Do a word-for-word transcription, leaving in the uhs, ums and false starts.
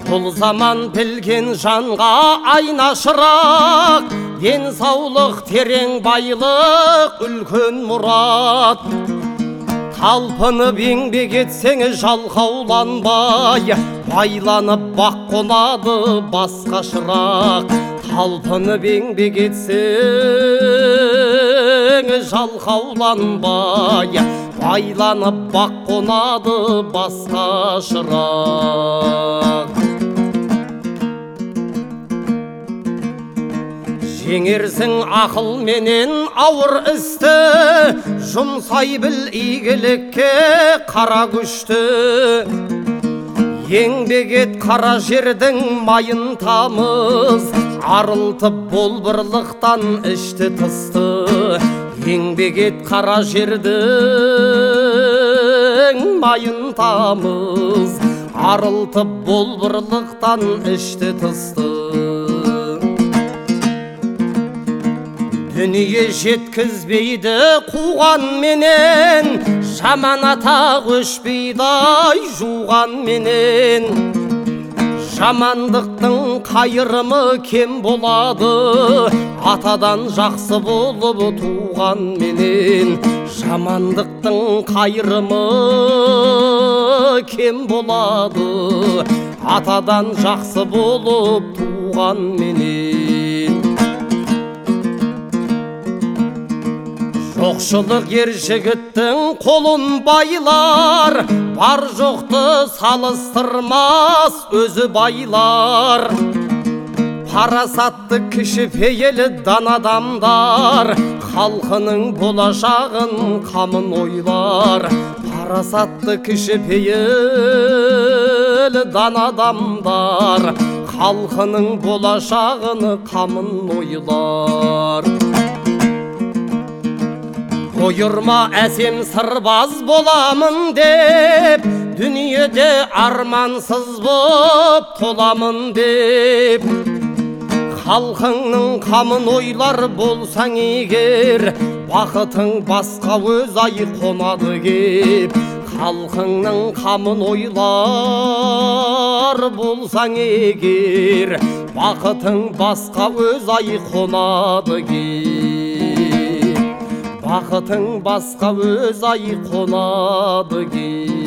Бұл заман білген жанға айна шырақ, денсаулық терең байлық үлкен мұрат. Талпынып еңбек етсең жалқауланбай, байланып бақ қонады басқа шырақ. Талпынып еңбек етсең жалқауланбай, байланып бақ қонады басқа шырақ. Жеңерсің ақыл менен ауыр істі, жұмсай біл игілікке қара күшті. Еңбек ет қара жердің майын тамыз, арылтып болбырлықтан ішті тысты. Еңбек ет қара жердің майын тамыз, арылтып болбырлықтан ішті тысты. Дүние жеткізбейді қуған менен, жаман ата көшпейді жуған менен. Жамандықтың қайырымы кем болады, атадан жақсы болып туған менен. Жамандықтың қайырымы кем болады, атадан жақсы болып туған менен. Жоқшылық ер жігіттің қолын байлар, бар жоқты салыстырмас өзі байлар. Парасатты кішіпейілі дан адамдар, халқының болашағын қамын ойлар. Парасатты кішіпейілі дан адамдар, халқының болашағын қамын ойлар. Қойырма әсем сырбаз боламын деп, дүниеде армансыз боп толамын деп. Халқыңның қамын ойлар болсаң егер, бақытың басқа өз ай қонады кеп. Халқыңның қамын ойлар болсаң егер, бақытың басқа өз ай қонады кеп. Бақытың басқа өз ай қонады кеп.